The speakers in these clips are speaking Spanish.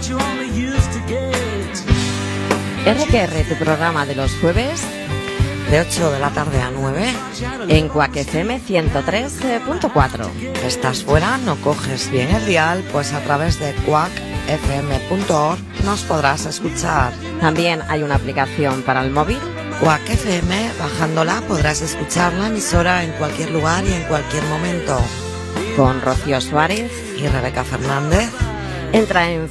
RQR, tu programa de los jueves de 8 de la tarde a 9 en Quack FM 103.4. ¿Estás fuera? ¿No coges bien el dial? Pues a través de quackfm.org nos podrás escuchar. También hay una aplicación para el móvil, Quack FM, bajándola podrás escuchar la emisora en cualquier lugar y en cualquier momento. Con Rocío Suárez y Rebeca Fernández. Entra en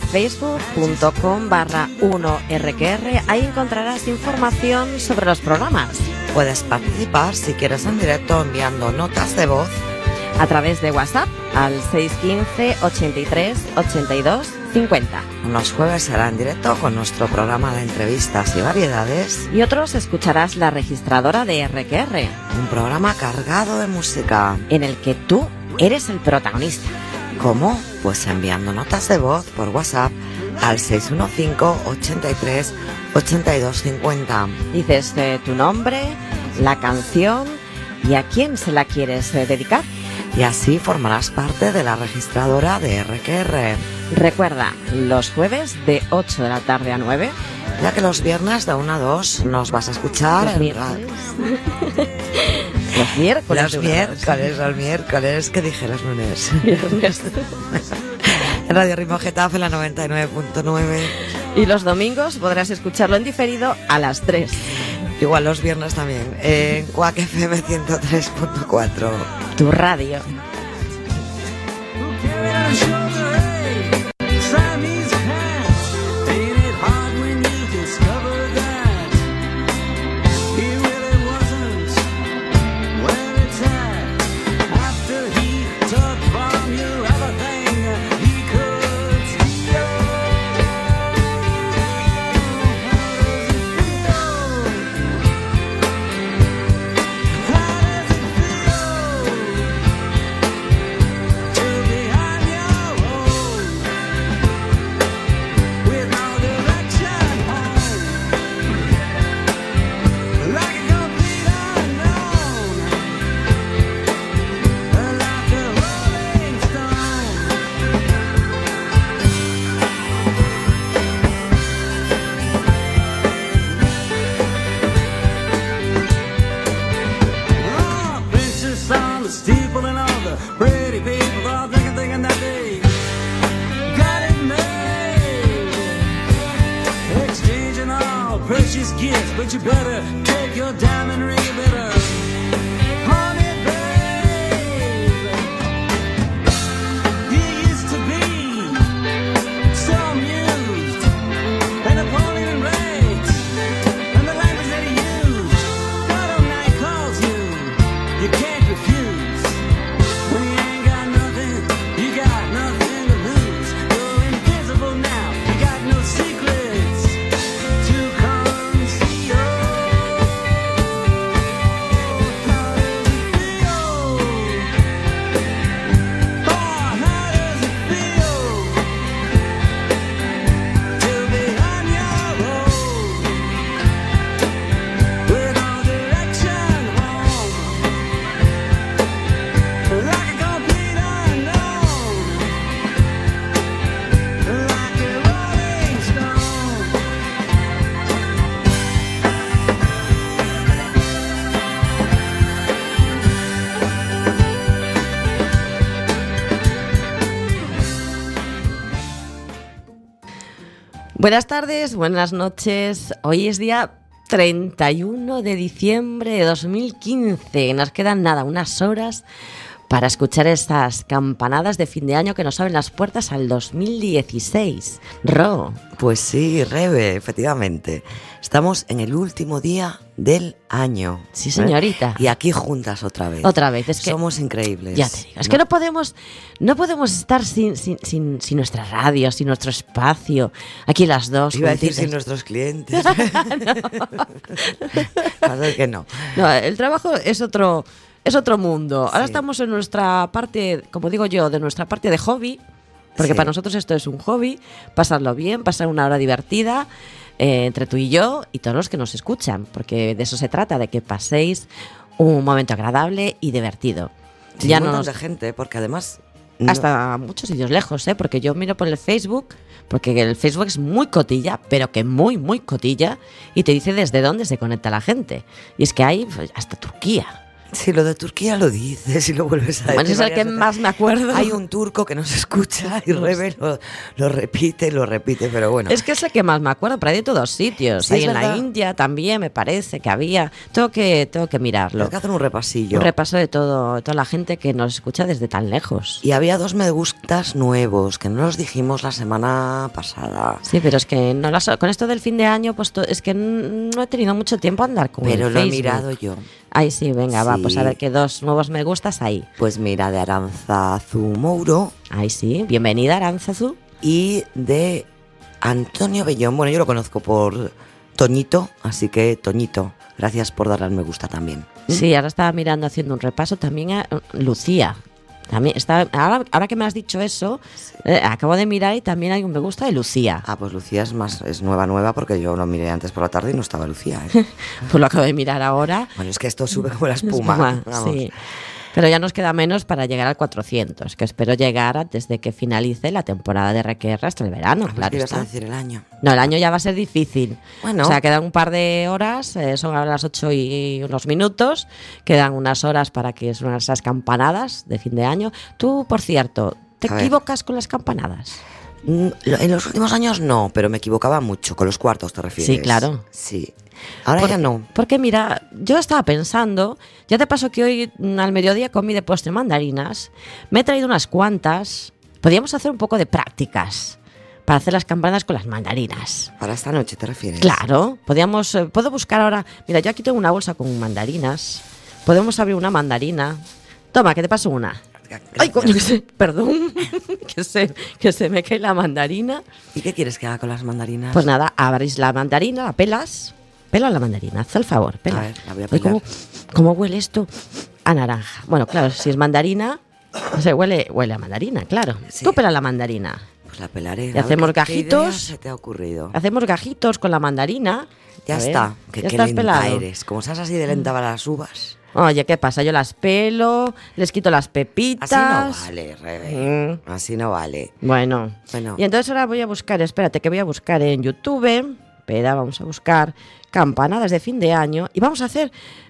facebook.com/1RQR, ahí encontrarás información sobre los programas. Puedes participar si quieres en directo enviando notas de voz a través de WhatsApp al 615 83 82 50. Los jueves será en directo con nuestro programa de entrevistas y variedades. Y otros escucharás la registradora de RQR. Un programa cargado de música en el que tú eres el protagonista. ¿Cómo? Pues enviando notas de voz por WhatsApp al 615 83 82 50. Dices tu nombre, la canción y a quién se la quieres dedicar. Y así formarás parte de la registradora de RQR. Recuerda, los jueves de 8 de la tarde a 9. Ya que los viernes de 1 a 2 nos vas a escuchar los miércoles. Los miércoles, ¿qué dije? Los lunes. Viernes. En Radio Ritmo Getafe, la 99.9. Y los domingos podrás escucharlo en diferido a las 3. Igual los viernes también, en Quack FM 103.4. Tu radio. Buenas tardes, buenas noches. Hoy es día 31 de diciembre de 2015. Nos quedan unas horas para escuchar estas campanadas de fin de año que nos abren las puertas al 2016. Ro. Pues sí, Rebe, efectivamente. Estamos en el último día del año. Sí, señorita. Y aquí juntas otra vez. Otra vez, es que somos increíbles. Ya te digo, es que no podemos estar sin nuestra radio, sin nuestro espacio. Aquí las dos. Iba a decir sin nuestros clientes. Claro que no. No, el trabajo es otro mundo. Ahora estamos en nuestra parte, como digo yo, de nuestra parte de hobby, porque para nosotros esto es un hobby, pasarlo bien, pasar una hora divertida entre tú y yo y todos los que nos escuchan, porque de eso se trata, de que paséis un momento agradable y divertido. Sí, ya un montón de gente, porque además hasta muchos sitios lejos, porque yo miro por el Facebook, porque el Facebook es muy cotilla, pero que muy, muy cotilla, y te dice desde dónde se conecta la gente. Y es que hay pues, hasta Turquía. Sí, lo de Turquía lo dices y lo vuelves a decir. Bueno, es el que más me acuerdo. Hay un turco que nos escucha y Rebe lo repite, pero bueno. Es que es el que más me acuerdo, pero hay de todos sitios. Sí, hay en verdad. la India también, me parece que había. Tengo que mirarlo. Hay que hacer un repasillo. Un repaso de toda la gente que nos escucha desde tan lejos. Y había 2 me gustas nuevos, que no los dijimos la semana pasada. Sí, pero es que no con esto del fin de año, pues es que no he tenido mucho tiempo a andar con Pero el lo he Facebook. mirado yo. Ay, sí, venga, va, Sí. pues a ver qué 2 nuevos me gustas ahí. Pues mira, de Aranzazu Mouro Ay, sí, bienvenida, Aránzazu. y de Antonio Bellón. Bueno, yo lo conozco por Toñito, así que Toñito, gracias por darle al me gusta también. Sí, ahora estaba mirando, haciendo un repaso también a Lucía. También está, ahora que me has dicho eso, acabo de mirar y también hay un me gusta de Lucía. Ah, pues Lucía es nueva porque yo lo miré antes por la tarde y no estaba Lucía. ¿Eh? Pues lo acabo de mirar ahora. Bueno, es que esto sube como la espuma. Vamos. Sí. Pero ya nos queda menos para llegar al 400, que espero llegar antes de que finalice la temporada de RQR hasta el verano. Pues Claro ¿qué ibas está. a decir el año? No, el año ya va a ser difícil. Bueno. O sea, quedan un par de horas, son ahora las 8 y unos minutos, quedan unas horas para que suenen esas campanadas de fin de año. Tú, por cierto, ¿te A ver. equivocas con las campanadas? En los últimos años no, pero me equivocaba mucho. Con los cuartos te refieres. Sí, claro. Sí. Ahora ya no. Porque mira, yo estaba pensando, ya te paso que hoy al mediodía comí de postre mandarinas, me he traído unas cuantas, podríamos hacer un poco de prácticas para hacer las campanadas con las mandarinas. Para esta noche te refieres. Claro, puedo buscar ahora, mira, yo aquí tengo una bolsa con mandarinas, podemos abrir una mandarina. Toma, que te paso una. Ay, coño, perdón, que se me cae la mandarina. ¿Y qué quieres que haga con las mandarinas? Pues nada, abrís la mandarina, la pelas. Pela la mandarina, haz el favor, pela. A ver, la voy a Ay, pelar. ¿Cómo huele esto? A naranja. Bueno, claro, si es mandarina, huele a mandarina, claro. Sí. Tú pela la mandarina. Pues la pelaré. Y A ver, hacemos ¿qué gajitos. idea se te ha ocurrido? Hacemos gajitos con la mandarina. Ya A ver, está. Que ya qué estás lenta pelado. eres. Como seas así de lenta para las uvas. Oye, ¿qué pasa? Yo las pelo, les quito las pepitas. Así no vale, Rebe. Así no vale. Bueno. Bueno. Y entonces ahora voy a buscar, espérate, que voy a buscar en YouTube. Espera, vamos a buscar campanadas de fin de año y vamos a hacer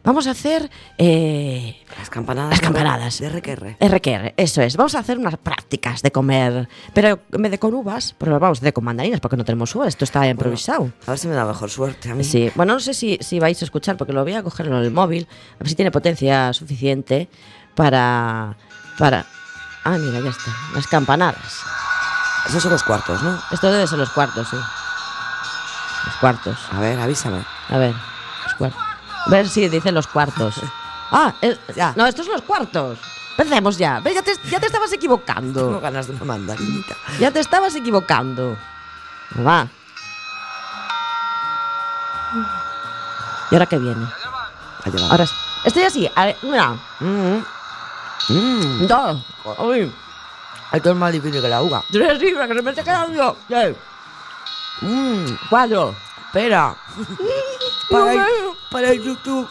Las campanadas. las campanadas. De RQR. RQR, eso es. Vamos a hacer unas prácticas de comer, pero en vez de con uvas, pero vamos a hacer con mandarinas porque no tenemos uvas, esto está improvisado. A ver si me da mejor suerte a mí. Sí, bueno, no sé si vais a escuchar porque lo voy a coger en el móvil, a ver si tiene potencia suficiente para... Ah, mira, ya está, las campanadas. Esos son los cuartos, ¿no? Esto debe ser los cuartos, sí. Los cuartos. A ver, avísame. A ver, los cuartos. A ver si dicen los cuartos. Ah, Ya. no, estos son los cuartos. Empecemos ya. ¿Ves? Ya te estabas equivocando. Tengo ganas de una mandarinita. Ya te estabas equivocando. Va. ¿Y ahora qué viene? Allá va. Ahora estoy así. A ver, mira. Dos. Uy. Esto es más difícil que la uva. 3 libras que se me está quedando. Sí. 4. Espera. Para el YouTube.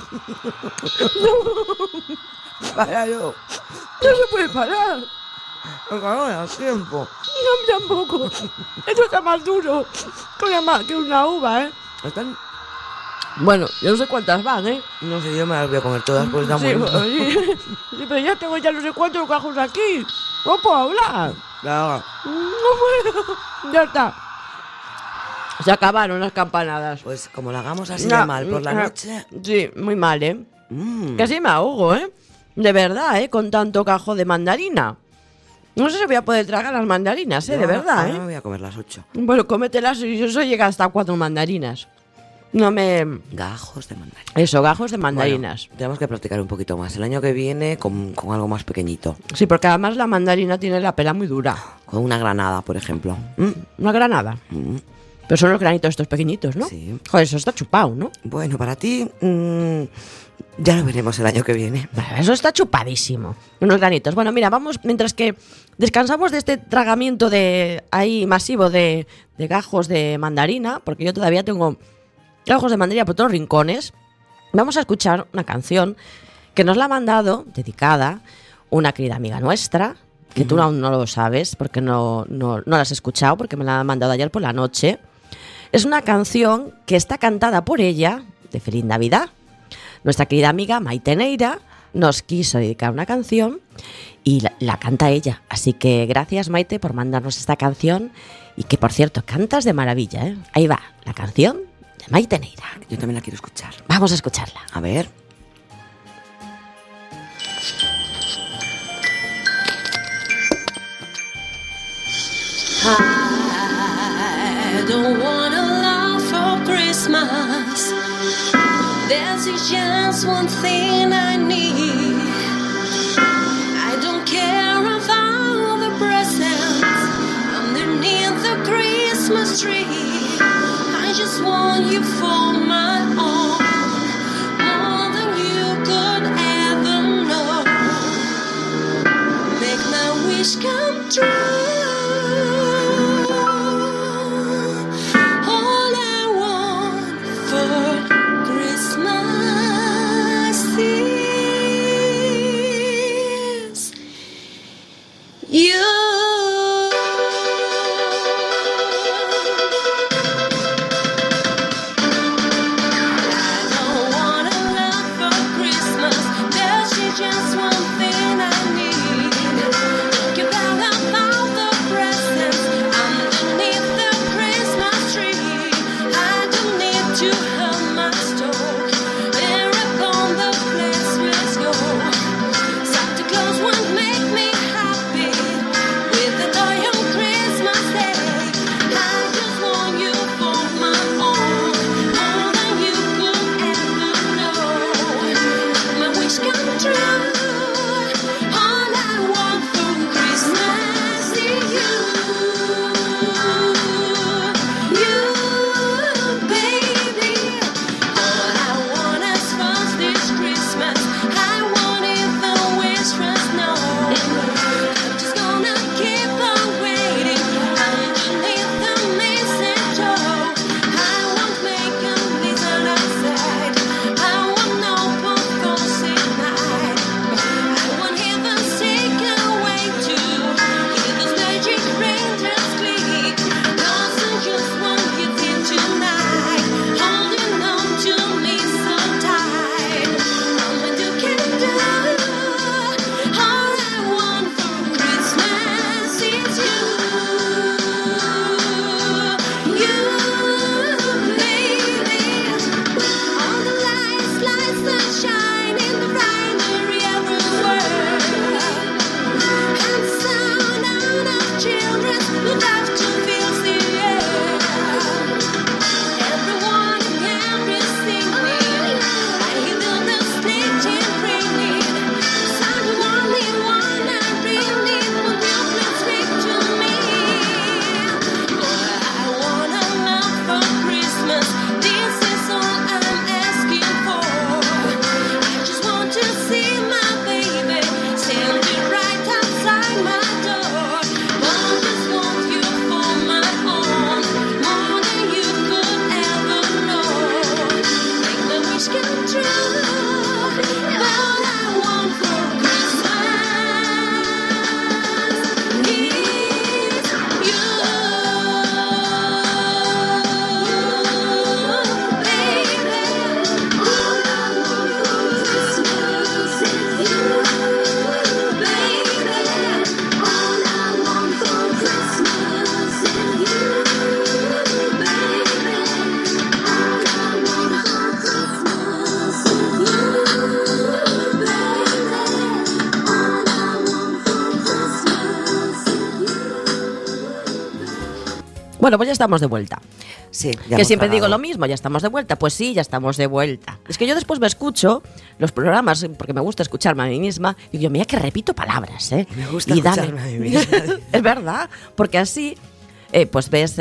Páralo. No se puede parar. Porque no me da tiempo. No, tampoco. Esto está más duro que una uva, ¿eh? Están... Bueno, yo no sé cuántas van, ¿eh? No sé, yo me las voy a comer todas porque están Sí, muy... sí, pero ya tengo ya no sé cuántos gajos aquí. No puedo hablar. Venga. No puedo. Ya está. Se acabaron las campanadas. Pues como la hagamos así No, de mal por la noche... Sí, muy mal, ¿eh? Casi me ahogo, ¿eh? De verdad, ¿eh? Con tanto cajo de mandarina. No sé si voy a poder tragar las mandarinas, ¿eh? De verdad, ahora me ¿eh? voy a comer las 8. Bueno, cómetelas y eso llega hasta 4 mandarinas. No me... Gajos de mandarina. Eso, gajos de mandarinas. Bueno, tenemos que practicar un poquito más. El año que viene con algo más pequeñito. Sí, porque además la mandarina tiene la pela muy dura. Con una granada, por ejemplo. Una granada. Pero son los granitos estos pequeñitos, ¿no? Sí. Joder, eso está chupado, ¿no? Bueno, para ti... ya lo veremos el año que viene. Bueno, eso está chupadísimo. Unos granitos. Bueno, mira, vamos, mientras que descansamos de este tragamiento de ahí masivo de gajos de mandarina, porque yo todavía tengo gajos de mandarina por todos los rincones, vamos a escuchar una canción que nos la ha mandado, dedicada, una querida amiga nuestra, que tú aún no lo sabes porque no la has escuchado, porque me la han mandado ayer por la noche. Es una canción que está cantada por ella, de Feliz Navidad. Nuestra querida amiga Maite Neira nos quiso dedicar una canción y la canta ella. Así que gracias, Maite, por mandarnos esta canción y que, por cierto, cantas de maravilla, ¿eh? Ahí va, la canción de Maite Neira. Yo también la quiero escuchar. Vamos a escucharla. A ver. I don't wanna love for Christmas. There's just one thing I need. I don't care about the presents underneath the Christmas tree. I just want you for my own, more than you could ever know. Make my wish come true. Bueno, pues ya estamos de vuelta. Sí, que siempre digo lo mismo, ya estamos de vuelta. Pues sí, ya estamos de vuelta. Es que yo después me escucho los programas, porque me gusta escucharme a mí misma, y digo, mira que repito palabras, ¿eh? Me gusta escucharme a mí misma. Es verdad, porque así, pues ves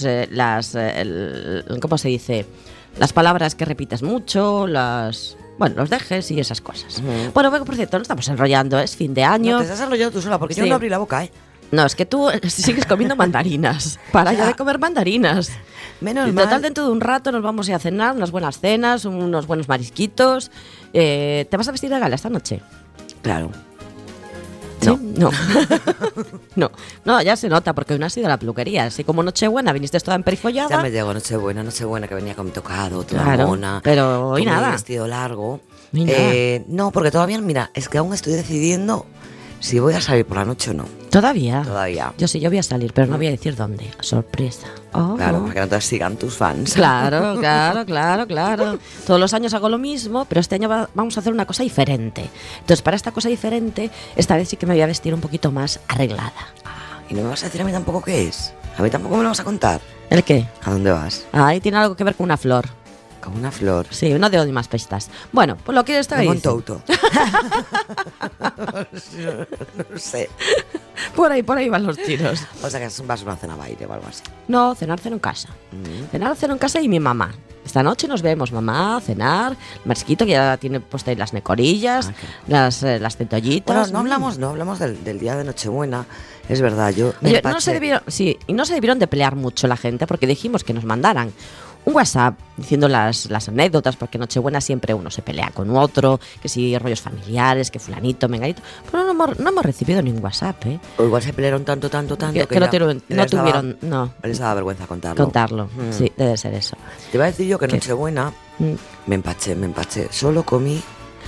¿cómo se dice? Las palabras que repites mucho, los dejes y esas cosas. Bueno, por cierto, no estamos enrollando, es fin de año. No, te estás enrollando tú sola, porque yo no abrí la boca, ¿eh? No, es que tú sigues comiendo mandarinas. Para ya de comer mandarinas. Menos mal. Total, dentro de un rato nos vamos a ir a cenar, unas buenas cenas, unos buenos marisquitos. ¿Te vas a vestir de gala esta noche? Claro. ¿Sí? No. No, ya se nota, porque hoy no has ido a la peluquería. Así como Nochebuena, viniste toda emperifollada. Ya me llegó Nochebuena que venía con mi tocado, toda Claro, mona. pero hoy con nada. mi vestido largo. Hoy nada. No, porque todavía, mira, es que aún estoy decidiendo si voy a salir por la noche o no. ¿Todavía? Todavía. Yo sí, yo voy a salir, pero no voy a decir dónde. Sorpresa. Oh. Claro, para que no te sigan tus fans. Claro. Todos los años hago lo mismo, pero este año vamos a hacer una cosa diferente. Entonces, para esta cosa diferente, esta vez sí que me voy a vestir un poquito más arreglada. Y no me vas a decir a mí tampoco qué es. A mí tampoco me lo vas a contar. ¿El qué? ¿A dónde vas? Ahí tiene algo que ver con una flor. Con una flor. Sí, no doy más pistas. Bueno, pues lo que está ahí. Con Touto. No sé. Por ahí van los tiros. O sea que vas a una cena baile o algo así. No, cenar en casa. Cenar en casa y mi mamá. Esta noche nos vemos, mamá, cenar. Marisquito, que ya tiene puesta ahí las necorillas, las centollitas. Bueno, no hablamos del día de Nochebuena. Es verdad, yo me Oye, empaché. no se debieron de pelear mucho la gente, porque dijimos que nos mandaran un WhatsApp diciendo las anécdotas, porque Nochebuena siempre uno se pelea con otro, que si rollos familiares, que fulanito, menganito. Pero no hemos recibido ningún WhatsApp, ¿eh? O igual se pelearon tanto que que no ya tuvieron, no. Les daba vergüenza contarlo. contarlo. Sí, debe ser eso. Te iba a decir yo que ¿Qué? Nochebuena Mm. me empaché. Solo comí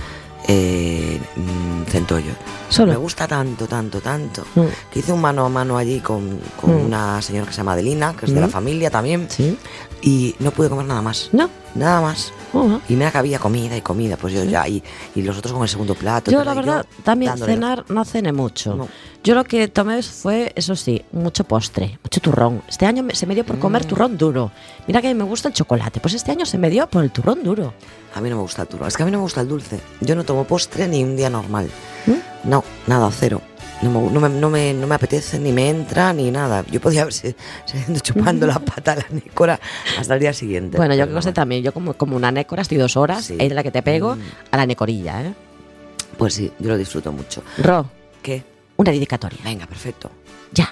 centollo. ¿Solo? Me gusta tanto, Mm. que hice un mano a mano allí con una señora que se llama Adelina, que es de la familia también, ¿Sí? y no pude comer nada más. ¿No? Nada más. Uh-huh. Y mira que había comida, pues yo ya, y los otros con el segundo plato. Yo, pero la verdad, también dándole. cenar no cené mucho. No. Yo lo que tomé fue, eso sí, mucho postre, mucho turrón. Este año se me dio por comer turrón duro. Mira que a mí me gusta el chocolate, pues este año se me dio por el turrón duro. A mí no me gusta el turrón. Es que a mí no me gusta el dulce. Yo no tomo postre ni un día normal. ¿Mm? No, nada, cero. No me apetece, ni me entra, ni nada. Yo podía haber seguido chupando la pata a la nécora hasta el día siguiente. Bueno, yo Pero que cosa no. también, yo como una nécora estoy 2 horas, Sí. es de la que te pego a la necorilla, ¿eh? Pues sí, yo lo disfruto mucho. Ro, ¿Qué? una dedicatoria. Venga, perfecto. Ya.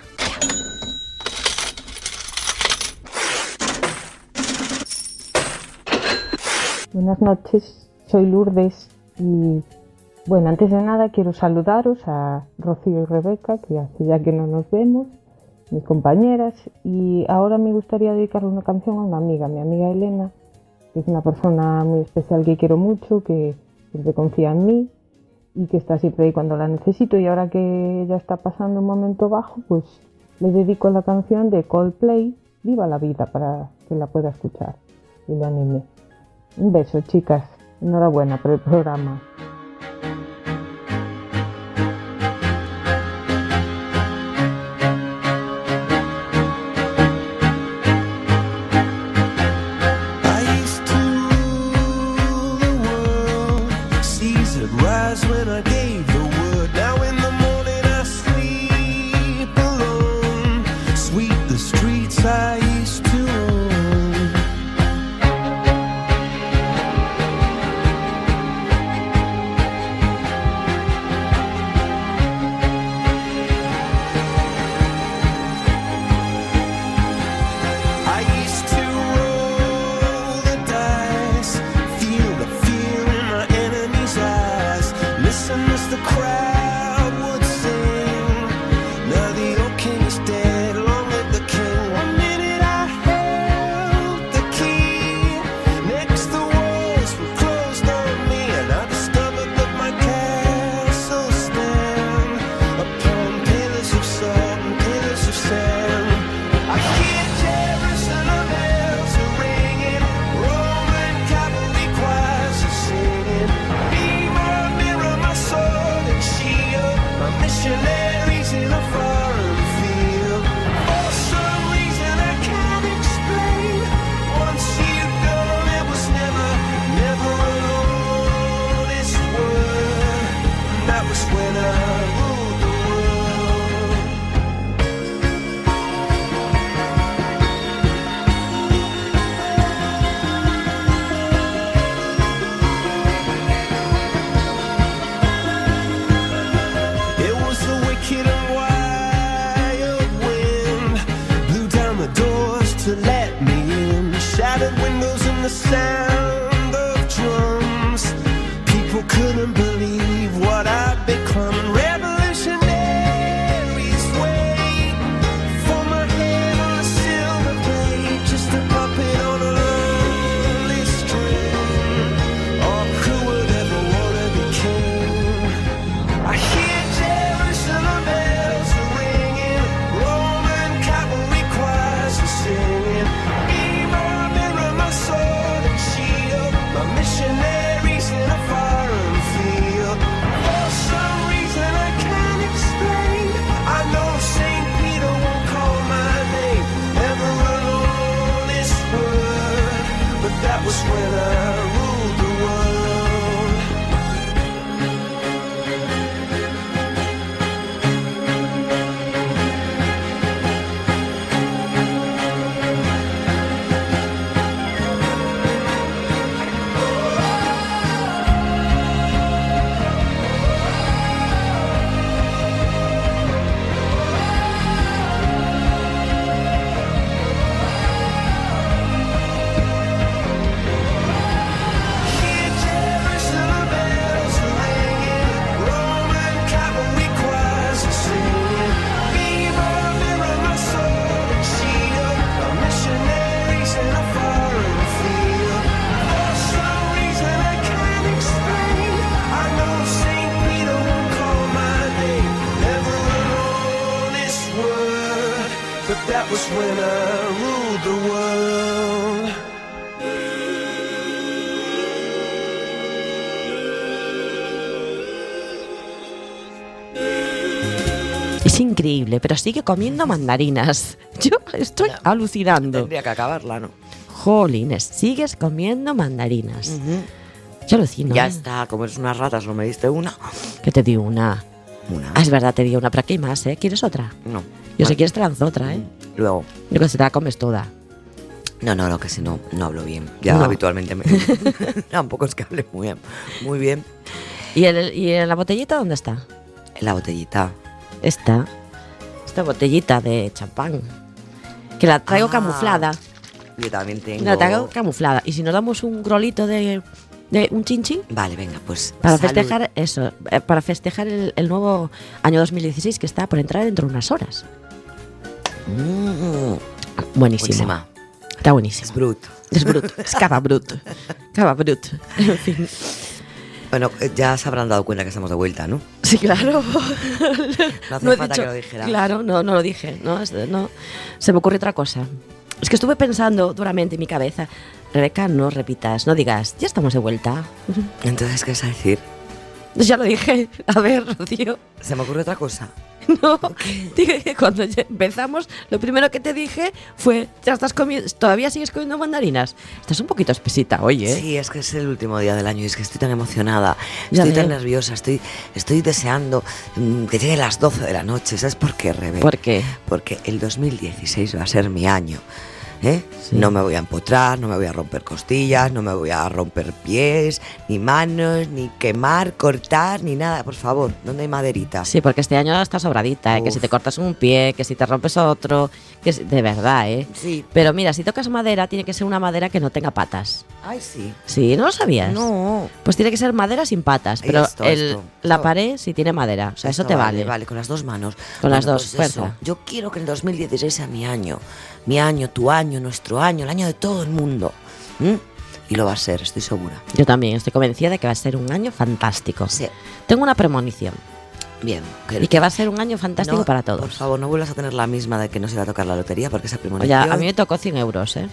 Buenas noches, soy Lourdes y bueno, antes de nada quiero saludaros a Rocío y Rebeca, que hace ya que no nos vemos, mis compañeras, y ahora me gustaría dedicarle una canción a una amiga, mi amiga Elena, que es una persona muy especial que quiero mucho, que siempre confía en mí y que está siempre ahí cuando la necesito, y ahora que ella está pasando un momento bajo, pues le dedico la canción de Coldplay, Viva la vida, para que la pueda escuchar y le anime. Un beso, chicas. Enhorabuena por el programa. I used to rule the world. Seas had rise when I gave the word. Now in the morning I sleep alone. Sweep the streets I used to own. I used to roll the dice, feel the fear in my enemy's eyes. Listen as the crowd would sing. Now the old king is dead, long live the king. One minute I held the key, next the walls were closed on me, and I discovered that my castle stand upon pillars of salt and pillars of sand. I hear Jerusalem bells are ringing, Roman cavalry choirs are singing. Be my mirror, my sword and shield, my missionaries in a foreign field. For some reason I can't explain, once you've gone, it was never an honest word. And that was when I ruled the world. It was the wicked and wild wind, blew down the doors to let me in, shattered windows and the sound of drums. People couldn't believe what I'd become. Revolutionary that was when I ruled the world. Hear Jerusalem bells ringing, Roman cavalry choirs are singing. Be my mirror, my sword and shield, a missionaries in a foreign field. For some reason I can't explain, I know Saint Peter won't call my name. Never alone this word, but that was when I ruled the world. Es increíble, pero sigue comiendo mandarinas. Yo estoy alucinando. Tendría que acabarla, ¿no? Jolines, sigues comiendo mandarinas. Yo alucino. Ya ¿eh? está, como eres unas ratas, ¿no me diste una? Que te di una. Una. Ah, es verdad, te di una, pero aquí hay más, ¿eh? ¿Quieres otra? No. Yo si quieres te lanzo otra, ¿eh? Luego. Yo que se te la comes toda. No, que si no, no hablo bien. Ya No. habitualmente me... Tampoco es que hable muy bien. ¿Y en la botellita dónde está? En la botellita. Esta botellita de champán. Que la traigo Ah. camuflada. Yo también tengo... La traigo camuflada. Y si nos damos un grolito de un chinchín Vale, venga, pues... para salud. festejar eso, para festejar el nuevo año 2016 que está por entrar dentro de unas horas. Mm, Buenísimo. buenísima. Está buenísimo. Es brut. Es bruto. Es cava brut. Cava brut. En fin. Bueno, ya se habrán dado cuenta que estamos de vuelta, ¿no? Sí, claro. No hace he falta que lo dijera. Claro, no lo dije. No, se me ocurre otra cosa. Es que estuve pensando duramente en mi cabeza. Rebeca, no repitas, no digas, ya estamos de vuelta. Entonces, ¿qué es a decir? Ya lo dije. A ver, Rocío. Se me ocurre otra cosa. No, dije que cuando ya empezamos, lo primero que te dije fue, ya estás comiendo, todavía sigues comiendo mandarinas. Estás un poquito espesita hoy, ¿eh? Sí, es que es el último día del año y es que estoy tan emocionada, Ya estoy tan veo. nerviosa, estoy deseando que lleguen las 12 de la noche. ¿Sabes por qué, Rebe? ¿Por qué? Porque el 2016 va a ser mi año. ¿Eh? Sí. No me voy a empotrar, no me voy a romper costillas, no me voy a romper pies, ni manos, ni quemar, cortar, ni nada, por favor. ¿Dónde hay maderita? Sí, porque este año está sobradita, ¿eh? Que Uf. si te cortas un pie, que si te rompes otro, de verdad, ¿eh? Sí. Pero mira, si tocas madera, tiene que ser una madera que no tenga patas. Ay, sí. Sí, ¿no lo sabías? No. Pues tiene que ser madera sin patas, pero Esto. la pared sí tiene madera, o sea, eso Esto te vale. Vale, con las dos manos. Con las dos, pues fuerza. eso. Yo quiero que el 2016 sea mi año, tu año, nuestro año, el año de todo el mundo. ¿Mm? Y lo va a ser, estoy segura. Yo también estoy convencida de que va a ser un año fantástico. Sí. Tengo una premonición Bien. y que va a ser un año fantástico No, para todos. Por favor, no vuelvas a tener la misma de que no se va a tocar la lotería, porque esa Oye, premonición... a mí me tocó 100 euros, ¿eh?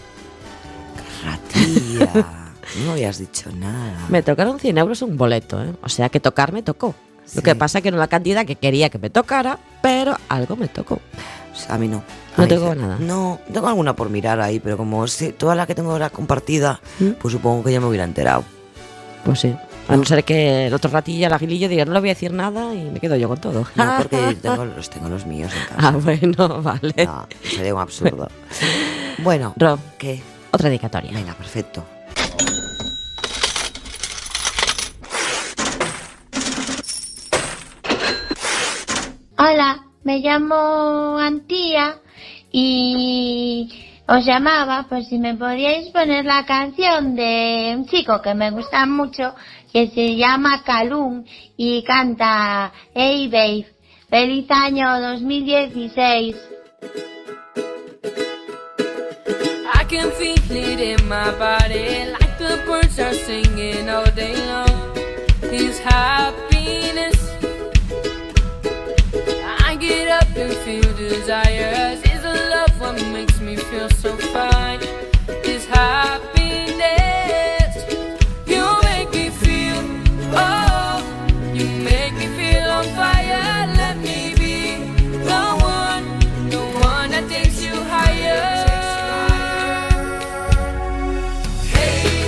Ratilla, no habías dicho nada. Me tocaron 100 euros un boleto, ¿eh? O sea que tocar me tocó. Sí. Lo que pasa que no la cantidad que quería que me tocara, pero algo me tocó. O sea, a mí no. No A mí tengo dice- nada. No, tengo alguna por mirar ahí, pero como toda la que tengo ahora compartida, ¿Mm? pues supongo que ya me hubiera enterado. Pues sí. A no ser que el otro ratilla, el aguilillo, diga, no le voy a decir nada y me quedo yo con todo. No, porque tengo los míos en casa. Ah, bueno, vale. No, sería un absurdo. Bueno, Rob, ¿qué? otra dedicatoria. Venga, perfecto. Hola, me llamo Antía y os llamaba por si me podíais poner la canción de un chico que me gusta mucho que se llama Calum y canta Hey Babe, feliz año 2016. I can feel it in my body, like the birds are singing all day long. His happiness, I get up and feel desires. Is the love what makes me feel so fine? His happiness, you make me feel, oh, you make me feel on fire. Let me be the one that takes you higher. Hey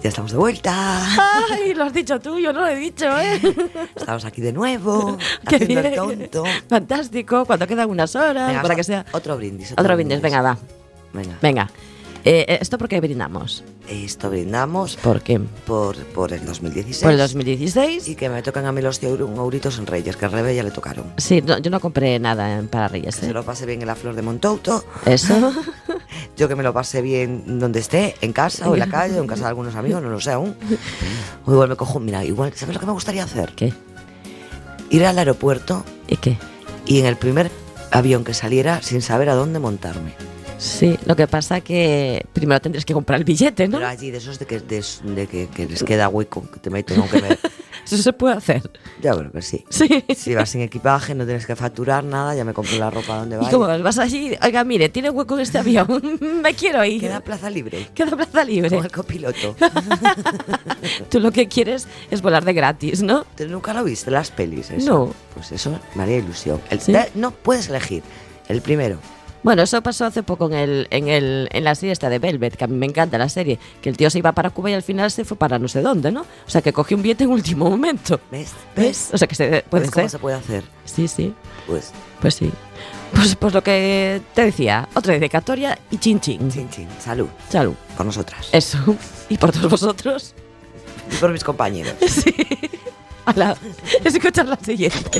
estamos de vuelta. Ay, lo has dicho tú, yo no lo he dicho, ¿eh? Estamos aquí de nuevo, Qué haciendo el bien. tonto. Fantástico, cuando quedan unas horas, Venga, para que sea... otro brindis. Otro brindis, venga, va. Venga. Venga. ¿Esto por qué brindamos? Esto brindamos ¿Por qué? por el 2016. ¿Por el 2016? Y que me tocan a mí los 100 euritos en Reyes, que a Rebe ya le tocaron. Sí, no, yo no compré nada para Reyes, Que se ¿eh? lo pase bien en la Flor de Montouto. Eso. Yo que me lo pase bien donde esté, en casa o en la calle, o en casa de algunos amigos, no lo sé aún. O igual me cojo, mira, igual, ¿sabes lo que me gustaría hacer? ¿Qué? Ir al aeropuerto ¿Y qué? y en el primer avión que saliera sin saber a dónde montarme. Sí, lo que pasa que primero tendrías que comprar el billete, ¿no? Pero allí de esos de que les queda hueco, que te meten, aunque me... Eso se puede hacer. Ya, bueno, que sí. Sí. Si vas sin equipaje, no tienes que facturar nada, ya me compro la ropa donde ¿Y vaya. cómo vas allí? Oiga, mire, tiene hueco en este avión. Me quiero ir. Queda plaza libre. Queda plaza libre. Con el copiloto. Tú lo que quieres es volar de gratis, ¿no? ¿Tú nunca lo viste, las pelis? Eso? No. Pues eso me haría ilusión. ¿Sí? No puedes elegir. El primero. Bueno, eso pasó hace poco en la serie esta de Velvet, que a mí me encanta la serie, que el tío se iba para Cuba y al final se fue para no sé dónde, ¿no? O sea, que cogió un billete en último momento. ¿Ves? ¿Ves? O sea, que se puede ¿Ves cómo ser. se puede hacer? Sí, sí. Pues, Pues sí. Pues lo que te decía, otra dedicatoria y chin chin. chin chin. Salud. Salud. Por nosotras. Eso. Y por todos vosotros. Y por mis compañeros. Sí. Hala. Escuchar la siguiente.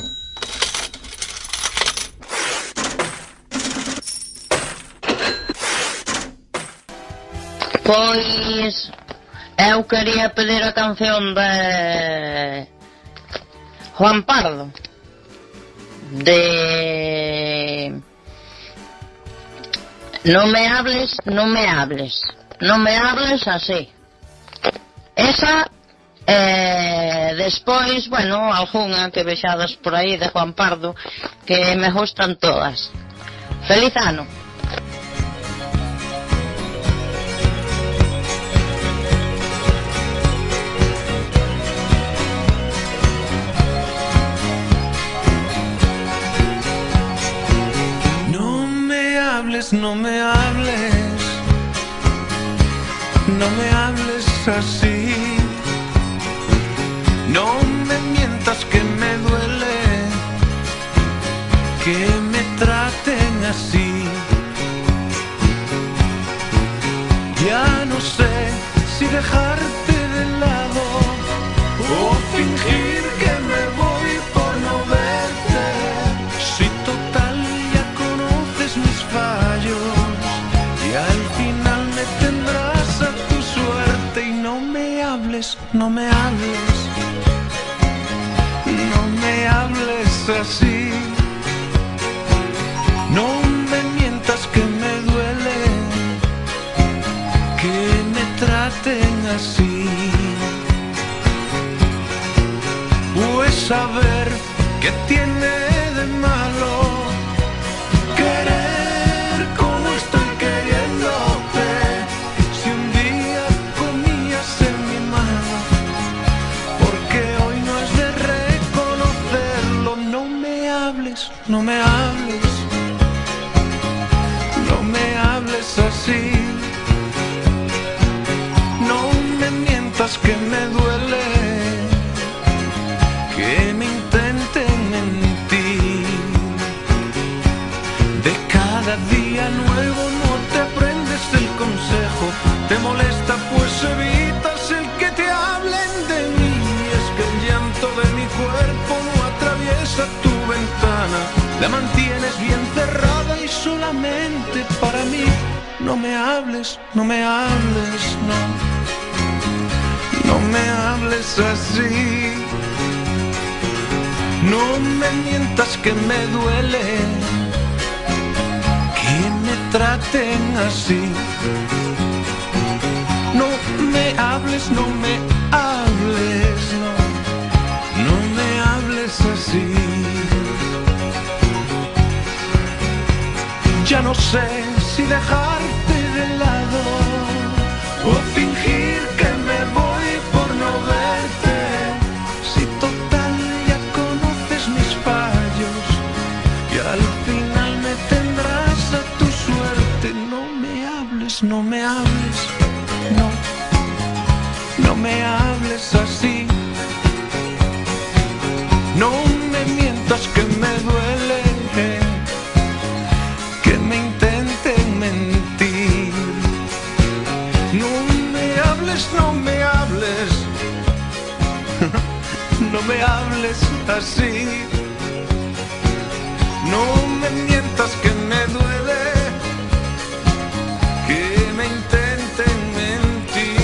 Pois eu quería pedir a canción de Juan Pardo, de No me hables, no me hables, no me hables así. Esa, despois, bueno, algunha que vexades por aí de Juan Pardo, que me gustan todas. Feliz ano. No me hables, no me hables, no me hables así. No me mientas que me duele que me traten así. Ya no sé si dejarte de lado o fingir que me voy por no verte. Si total ya conoces mis fallos y al final me tendrás a tu suerte. Y no me hables, no me hables, no me hables así. No me mientas que me duele que me traten así. Pues saber qué tiene de malo querer como estoy queriéndote. Si un día comías en mi mano, porque hoy no es de reconocerlo. No me hables, no me hables, no me hables así. No me mientas que me duele que me intenten mentir. De cada día nuevo no te aprendes el consejo. Te molesta pues evitas el que te hablen de mí. Es que el llanto de mi cuerpo no atraviesa tu ventana. La mantienes bien cerrada y solamente para mí. No me hables, no me hables, no. No me hables así. No me mientas que me duele que me traten así. No me hables, no me hables, no. No me hables así. Ya no sé si dejarte de lado o fingir que me voy por no verte. Si total ya conoces mis fallos y al final me tendrás a tu suerte. No me hables, no me hables, no. hables así. No me mientas que me duele, que me intenten mentir. No me hables, no me hables, no me hables así. No me mientas que me duele, que me intenten mentir.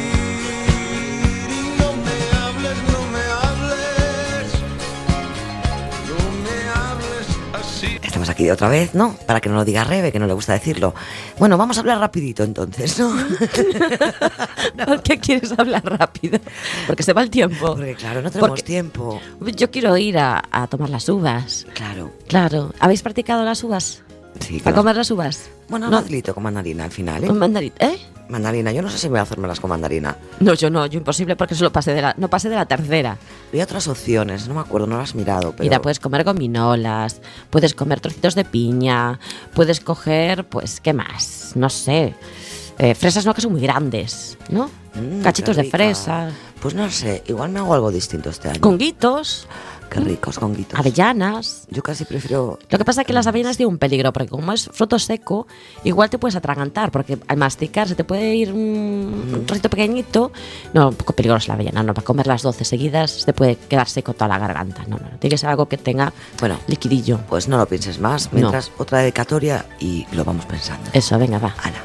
Y no me hables, no me hables, no me hables así. Estamos aquí otra vez, ¿no? Para que no lo diga Rebe, que no le gusta decirlo. Bueno, vamos a hablar rapidito entonces, ¿no? ¿Por qué quieres hablar rápido? Porque se va el tiempo. Porque claro, no tenemos Porque tiempo. yo quiero ir a tomar las uvas. Claro. Claro. ¿Habéis practicado las uvas? Sí, ¿A claro. comer las uvas? Bueno, no. facilito con mandarina al final, ¿eh? Con mandarina. ¿Eh? Mandarina, yo no sé si voy a hacérmelas con mandarina. No, yo imposible porque solo no pasé de la tercera. Hay otras opciones, no me acuerdo, no las he mirado, pero... Mira, puedes comer gominolas, puedes comer trocitos de piña, puedes coger, pues, ¿qué más? No sé. Fresas no, que son muy grandes, ¿no? Cachitos qué de rica. fresa. Pues no sé, igual me hago algo distinto este año. Conguitos, Qué ricos, conguitos. avellanas. Yo casi prefiero... Lo que pasa es que las avellanas tienen un peligro, porque como es fruto seco, igual te puedes atragantar, porque al masticar se te puede ir un trocito pequeñito. No, un poco peligroso la avellana, no, para comer las 12 seguidas se te puede quedar seco toda la garganta. No, tiene que ser algo que tenga, Bueno, liquidillo. pues no lo pienses más, mientras otra dedicatoria y lo vamos pensando. Eso, venga, va. Ana.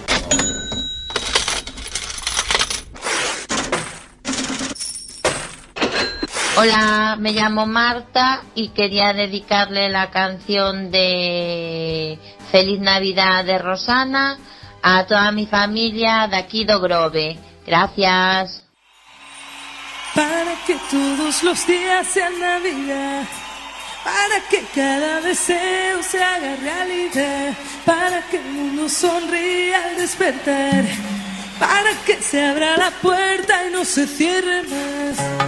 Hola, me llamo Marta y quería dedicarle la canción de Feliz Navidad de Rosana a toda mi familia de aquí do Grove. Gracias. Para que todos los días sean Navidad, para que cada deseo se haga realidad, para que el mundo sonría al despertar, para que se abra la puerta y no se cierre más.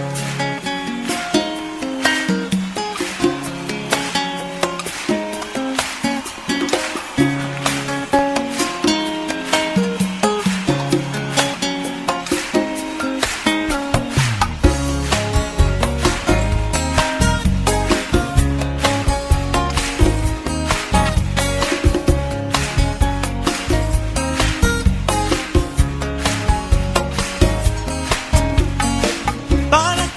Para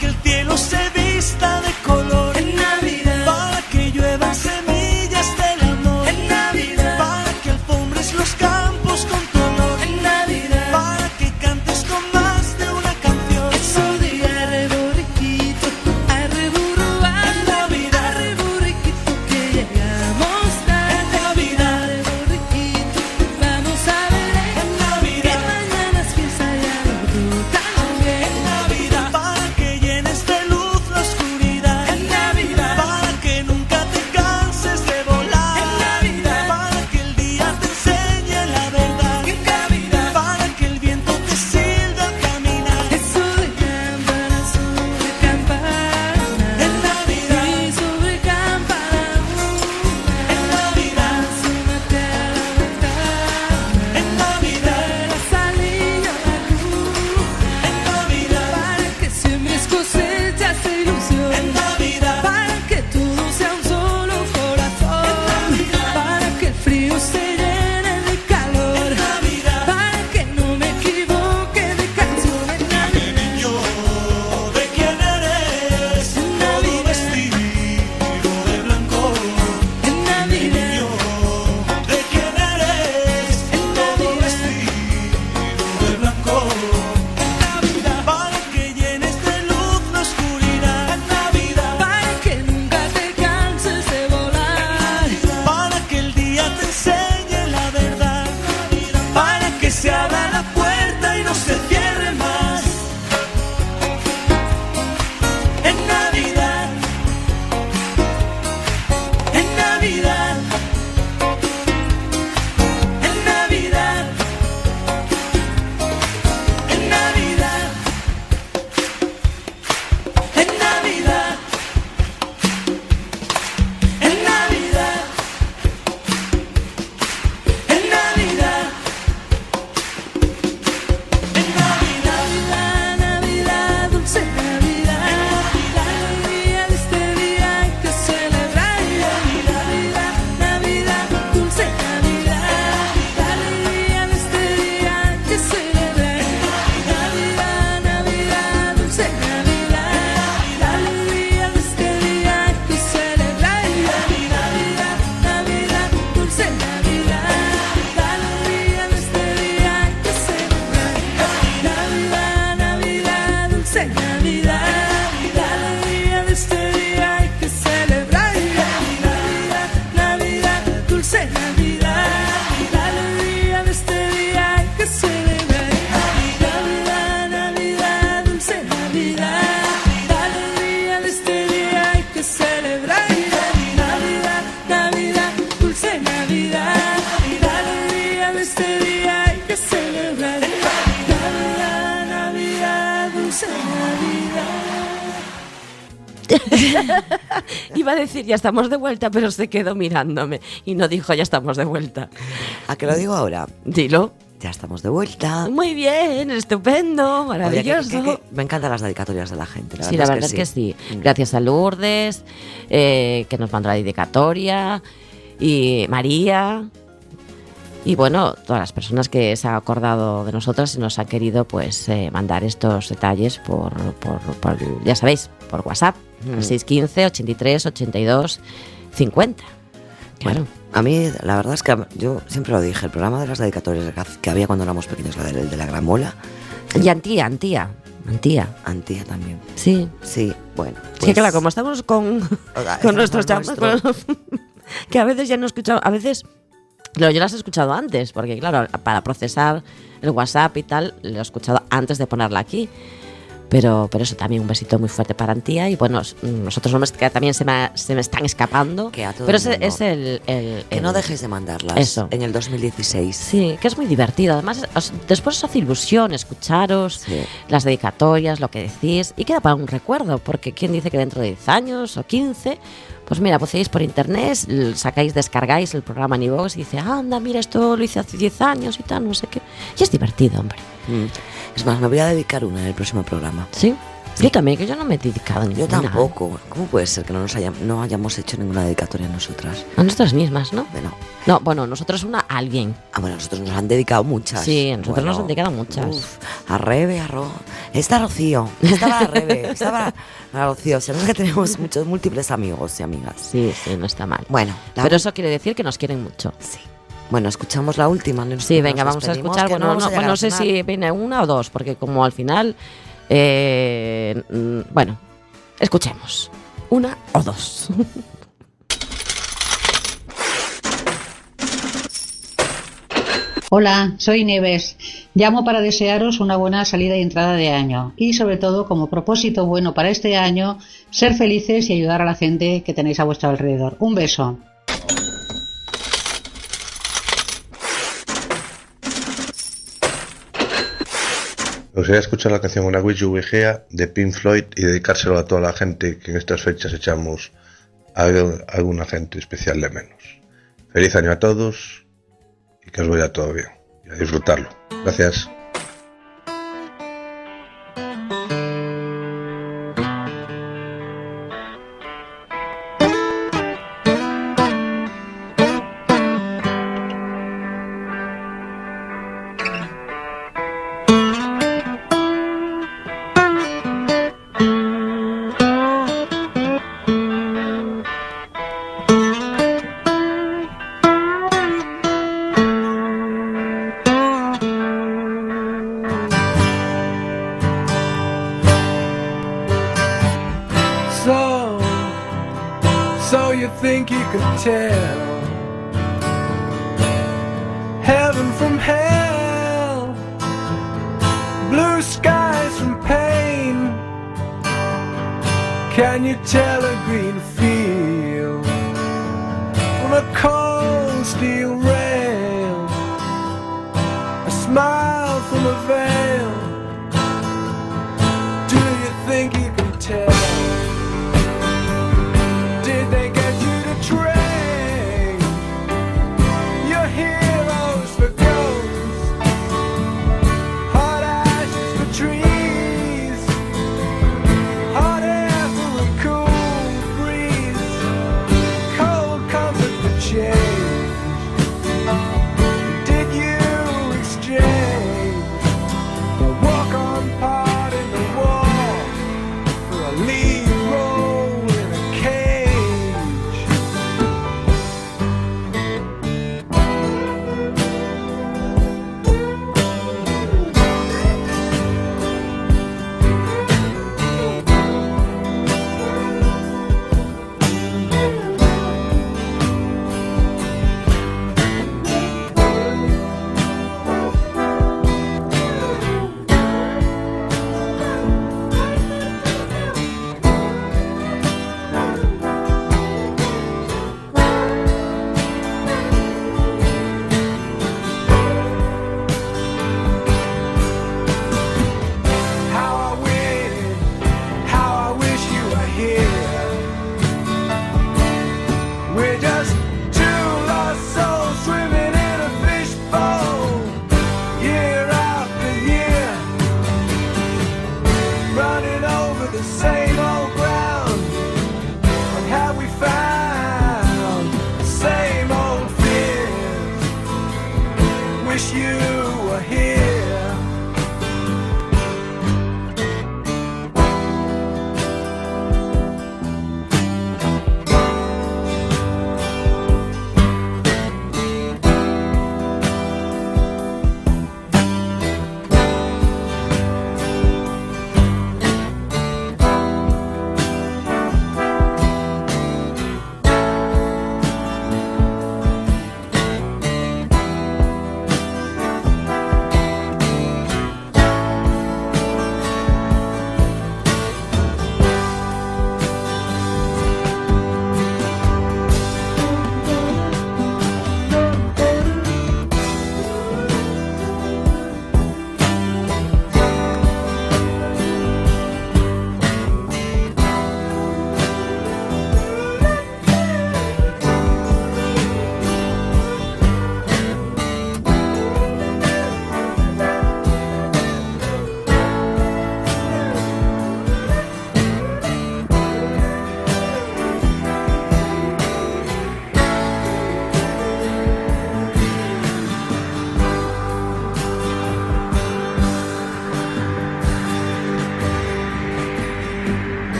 Iba a decir ya estamos de vuelta, pero se quedó mirándome y no dijo ya estamos de vuelta. ¿A qué lo digo ahora? Dilo. Ya estamos de vuelta. Muy bien, estupendo, maravilloso. Oye, me encantan las dedicatorias de la gente. Sí, la verdad es que sí. Gracias a Lourdes, que nos mandó la dedicatoria, y María, y bueno, todas las personas que se han acordado de nosotras y nos han querido pues mandar estos detalles por ya sabéis, por WhatsApp, al 615 83 82 50. Claro. A mí, la verdad es que yo siempre lo dije, el programa de las dedicatorias que había cuando éramos pequeños, el de la gramola. Y Antía también. Sí. Sí, bueno. Pues, sí, claro, como estamos con nuestros chamos, que a veces ya no he escuchado, a veces, claro, yo las he escuchado antes, porque claro, para procesar el WhatsApp y tal, lo he escuchado antes de ponerla aquí. Pero eso también, un besito muy fuerte para Antía. Y bueno, nosotros nombres que también se me están escapando. Que a todo pero el mundo. es el que no dejéis de mandarlas. Eso. En el 2016. Sí, que es muy divertido. Además, después os hace ilusión escucharos las dedicatorias, lo que decís. Y queda para un recuerdo, porque quién dice que dentro de 10 años o 15... Pues mira, podéis por internet, descargáis el programa en iVoox y dice, anda, mira, esto lo hice hace 10 años y tal, no sé qué. Y es divertido, hombre. Es más, me voy a dedicar una en el próximo programa. ¿Sí? Yo también, que yo no me he dedicado a ninguna. Yo tampoco. ¿Cómo puede ser que no hayamos hecho ninguna dedicatoria nosotras? A nosotras mismas, ¿no? No, bueno, nosotros a alguien. Bueno, nosotros nos han dedicado muchas. Sí, nosotros nos han dedicado muchas. A Rebe, esta Rocío, esta va a Rebe, esta va a Rocío. O sea, no es que tenemos muchos múltiples amigos y amigas. Sí, no está mal. Bueno, pero eso quiere decir que nos quieren mucho. Sí. Bueno, escuchamos la última. Sí, venga, vamos a escuchar. Bueno, no sé si viene una o dos, porque como al final... bueno, escuchemos. Una o dos. Hola, soy Nieves. Llamo para desearos una buena salida y entrada de año. Y sobre todo, como propósito bueno para este año, ser felices y ayudar a la gente que tenéis a vuestro alrededor. Un beso. Me gustaría escuchar la canción Una Wish You Were Here de Pink Floyd y dedicárselo a toda la gente que en estas fechas echamos a alguna gente especial de menos. Feliz año a todos y que os vaya todo bien y a disfrutarlo. Gracias. So you think you could tell heaven from hell, blue skies from pain? Can you tell a green field from a cold steel rail, a smile from a veil? Do you think you can tell? Yeah.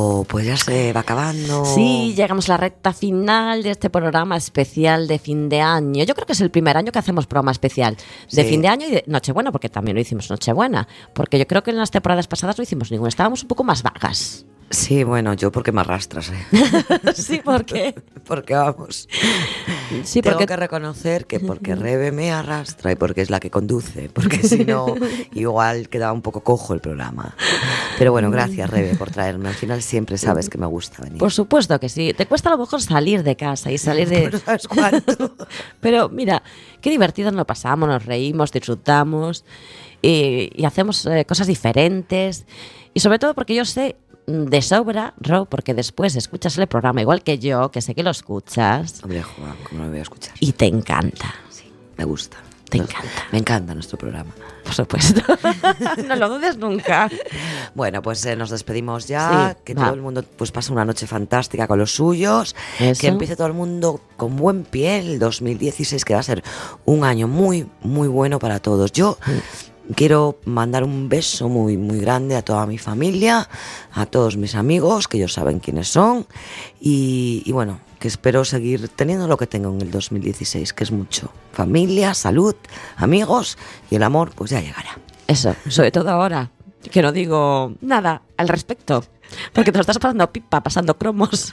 Pero pues ya se va acabando. Sí, llegamos a la recta final de este programa especial de fin de año. Yo creo que es el primer año que hacemos programa especial de Sí. fin de año y de Nochebuena, porque también lo hicimos Nochebuena. Porque yo creo que en las temporadas pasadas no hicimos ninguno. Estábamos un poco más vagas. Sí, bueno, yo porque me arrastras, ¿eh? Sí, porque Porque vamos. sí, Tengo porque que reconocer que porque Rebe me arrastra y porque es la que conduce, porque si no, igual quedaba un poco cojo el programa. Pero bueno, gracias Rebe por traerme. Al final siempre sabes que me gusta venir. por supuesto que sí. Te cuesta a lo mejor salir de casa y salir de... Pero ¿sabes cuánto? Pero mira, qué divertido nos pasamos, nos reímos, disfrutamos y hacemos cosas diferentes. Y sobre todo porque yo sé de sobra, Ro, porque después escuchas el programa igual que yo, que sé que lo escuchas Hombre, Juan, ¿cómo no lo voy a escuchar? y te encanta. Sí, me gusta. Te encanta. Me encanta nuestro programa. Por supuesto. No lo dudes nunca. Bueno, pues nos despedimos ya. Sí, Que va. todo el mundo pues pase una noche fantástica con los suyos. Eso. Que empiece todo el mundo con buen pie el 2016, que va a ser un año muy, muy bueno para todos. Yo quiero mandar un beso muy, muy grande a toda mi familia, a todos mis amigos, que ellos saben quiénes son. Y bueno, que espero seguir teniendo lo que tengo en el 2016, que es mucho. Familia, salud, amigos y el amor, pues ya llegará. Eso, sobre todo ahora, que no digo nada al respecto, porque te lo estás pasando pipa, pasando cromos.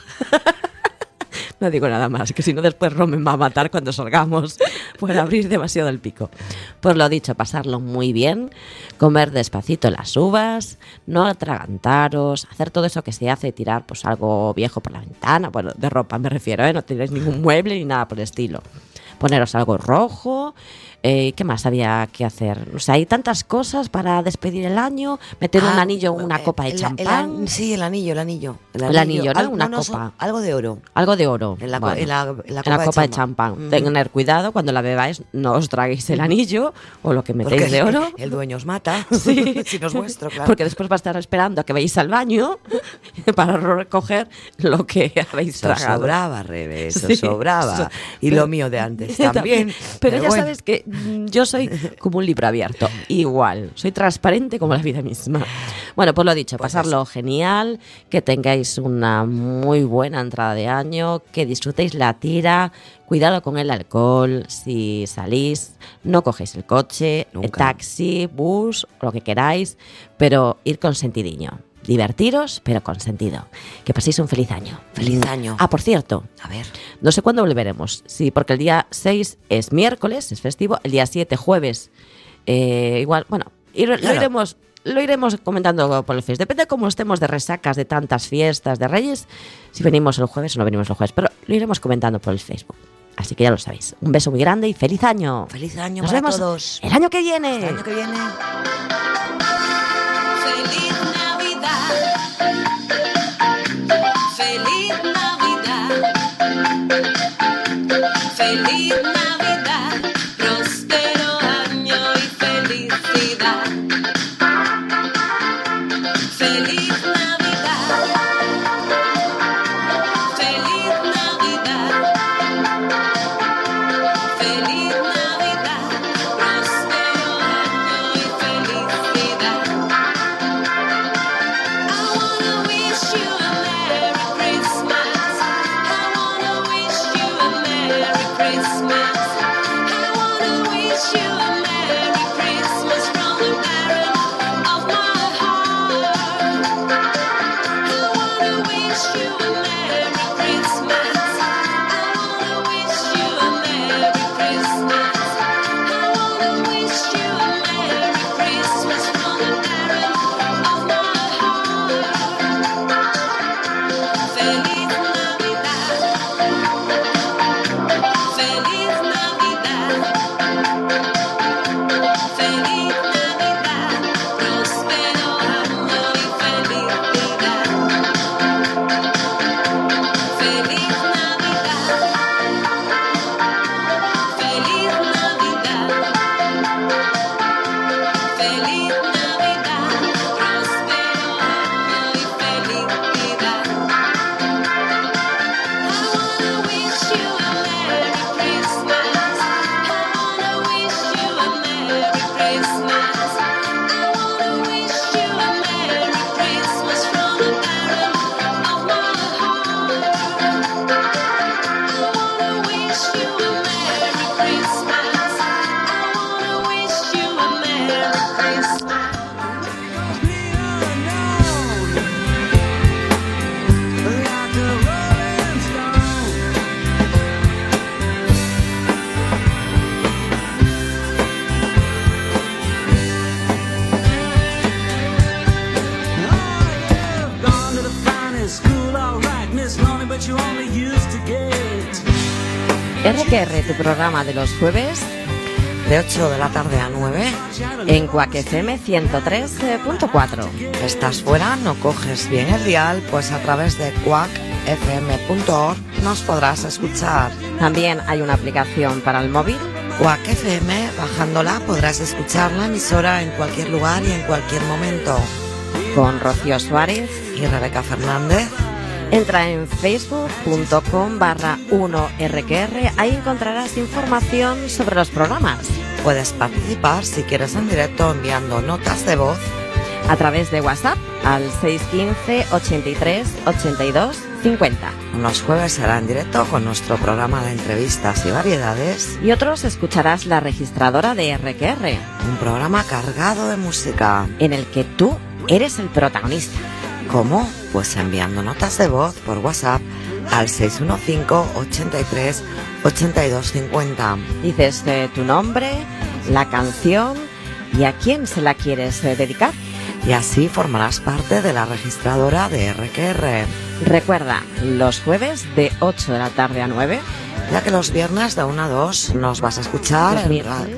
No digo nada más, que si no después Ro me va a matar cuando salgamos por abrir demasiado el pico. Pues lo dicho, pasarlo muy bien, comer despacito las uvas, no atragantaros, hacer todo eso que se hace, tirar pues algo viejo por la ventana, bueno, de ropa me refiero, no tiréis ningún mueble ni nada por el estilo. Poneros algo rojo, ¿qué más había que hacer? O sea, hay tantas cosas para despedir el año, meter un anillo en una copa de champán. Sí, el anillo, el anillo. El anillo, ¿no? Una copa. Algo de oro. Algo de oro. En la, Bueno, en la- en la en la copa de champán. Tener cuidado cuando la bebáis, no os traguéis el anillo o lo que metéis Porque de oro. el dueño os mata. Sí. Si no es vuestro, claro. Porque después va a estar esperando a que vayáis al baño para recoger lo que habéis Eso tragado. sobraba, Rebe, eso Sí, sobraba. eso- Y pero- lo mío de antes también. Pero ya bueno. sabes que yo soy como un libro abierto. Igual, soy transparente como la vida misma. Bueno, pues lo dicho, Pues pasarlo genial, que tengáis una muy buena entrada de año, que disfrutéis la tira, cuidado con el alcohol, si salís, no cogéis el coche, el Nunca. taxi, bus, lo que queráis, pero ir con sentidiño. Divertiros, pero con sentido. Que paséis un feliz año. Feliz año. Ah, por cierto, A ver. no sé cuándo volveremos. Sí, porque el día 6 es miércoles, es festivo. El día 7, jueves, igual, bueno, Claro. lo iremos comentando por el Face. Depende de cómo estemos de resacas de tantas fiestas de Reyes, si venimos el jueves o no venimos el jueves. Pero lo iremos comentando por el Facebook. Así que ya lo sabéis. Un beso muy grande y feliz año. Feliz año Nos para vemos todos. el año que viene. El año que viene. Feliz Navidad. Feliz Navidad. Feliz Navidad. Próspero año y felicidad. Feliz Navidad. Feliz Navidad. Feliz Navidad. Próspero año y felicidad. I wanna wish you a Merry Christmas. I wanna wish you a Merry Christmas. I wanna wish you a Merry Christmas from the bottom of my heart. I wanna wish you a Merry Christmas. I wanna wish you a Merry Christmas. I wanna wish you a Merry Christmas from the bottom of my heart. Feliz Navidad. Feliz Navidad. Feliz Navidad. Próspero año y felicidad. alright, Miss Lonely, but you only used to get. RQR, tu programa de los jueves De 8 de la tarde a 9. en Quack FM 103.4. ¿Estás fuera? ¿No coges bien el dial? Pues a través de quackfm.org nos podrás escuchar. También hay una aplicación para el móvil. Quack FM, bajándola podrás escuchar la emisora en cualquier lugar y en cualquier momento. Con Rocío Suárez Y Rebeca Fernández. Entra en facebook.com/1RQR. Ahí encontrarás información sobre los programas Puedes participar si quieres en directo enviando notas de voz a través de WhatsApp al 615 83 82 50. Los jueves será en directo con nuestro programa de entrevistas y variedades. Y otros escucharás la registradora de RQR, Un programa cargado de música. en el que tú eres el protagonista. ¿Cómo? Pues enviando notas de voz por WhatsApp al 615 83 82 50. Dices tu nombre, la canción y a quién se la quieres dedicar. Y así formarás parte de la registradora de RQR. Recuerda, los jueves de 8 de la tarde a 9. Ya que los viernes de 1 a 2 nos vas a escuchar Los en miércoles.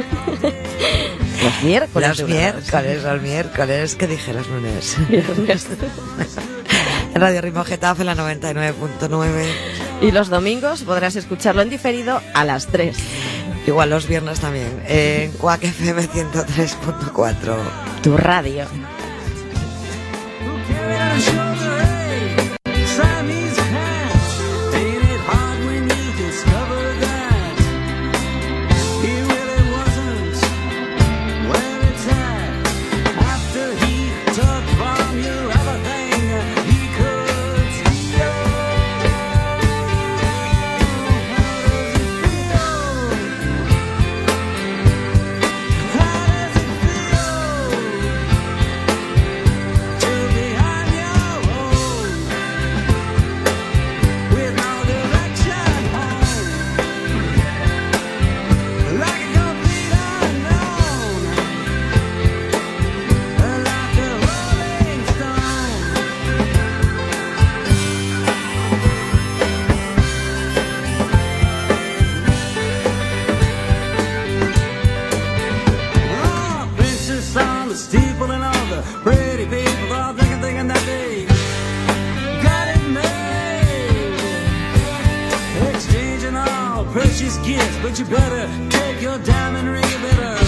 Los miércoles. los miércoles, ¿qué dije los lunes? Viernes. En Radio Ritmo Getafe, la 99.9. Y los domingos podrás escucharlo en diferido a las 3. Igual los viernes también, en Quack FM 103.4. Tu radio. Siamese cat. Ain't it hard when you discover that he really wasn't very tight after he took from you everything he could steal? How does it feel? To be on your own with no direction, like a complete unknown, like a rolling stone. Oh, princess on the steeple and all the pretty people all thinking that they got it made, exchanging all precious gifts, but you better take your diamond ring, you better